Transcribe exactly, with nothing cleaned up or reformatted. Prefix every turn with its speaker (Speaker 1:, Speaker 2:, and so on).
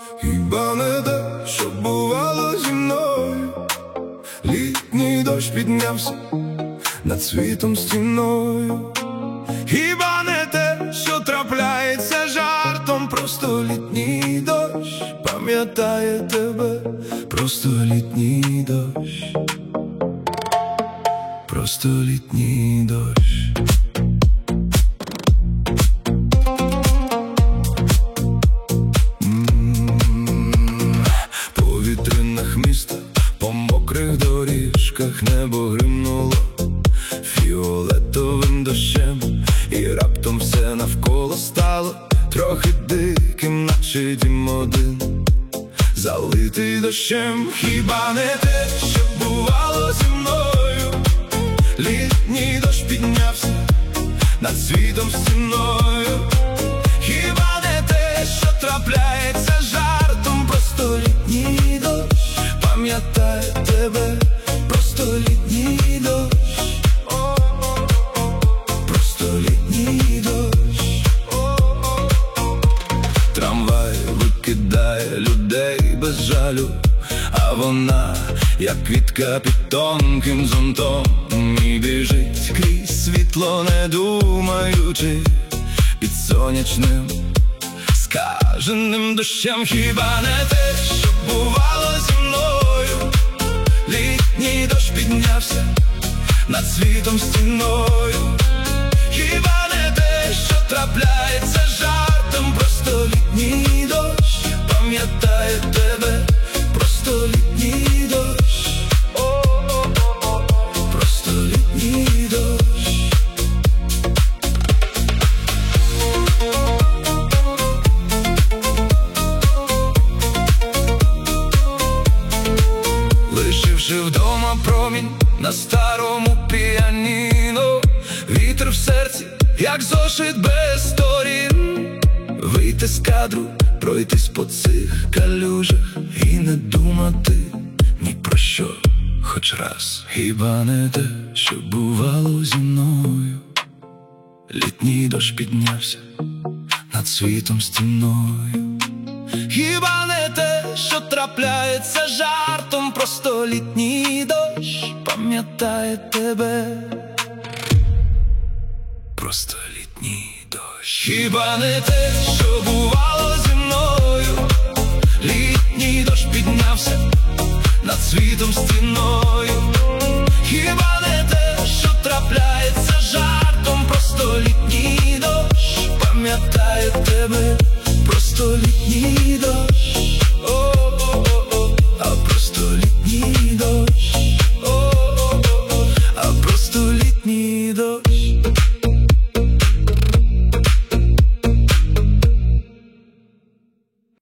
Speaker 1: Хіба не те, що бувало зі мною? Літній дощ піднявся над світом стіною. Хіба не те, що трапляється жартом? Просто літній дощ пам'ятає тебе. Просто літній дощ. Просто літній дощ. По вітринах міста, по мокрих доріжках небо гримнуло фіолетовим дощем, і раптом все навколо стало трохи диким, наче дім один, залитий дощем. Хіба не те, що бувало зі мною? Літній дощ піднявся над світом стіною. Хіба не те, що трапляється жартом? Просто літній дощ пам'ятає тебе. Просто літній дощ. Просто літній дощ. Трамвай викидає людей без жалю, а вона, як квітка під тонким зонтом, і біжить крізь світло, не думаючи, під сонячним скаженим дощем. Хіба не те, що бувало зі мною? Літній дощ піднявся над світом стіною. Хіба не те, що трапляється жартом? Просто літній дощ пам'ятає тебе. Просто літній дощ. Просто літній дощ. Лишивши вдома промінь на старому піаніно, вітер в серці, як зошит без сторін. Вийти з кадру, пройтись по цих калюжах і не думати ні про що хоч раз. Хіба не те, що бувало зі мною? Літній дощ піднявся над світом стіною. Хіба не те, що трапляється жартом? Просто літній дощ пам'ятає тебе. Просто літній дощ. Хіба не те, що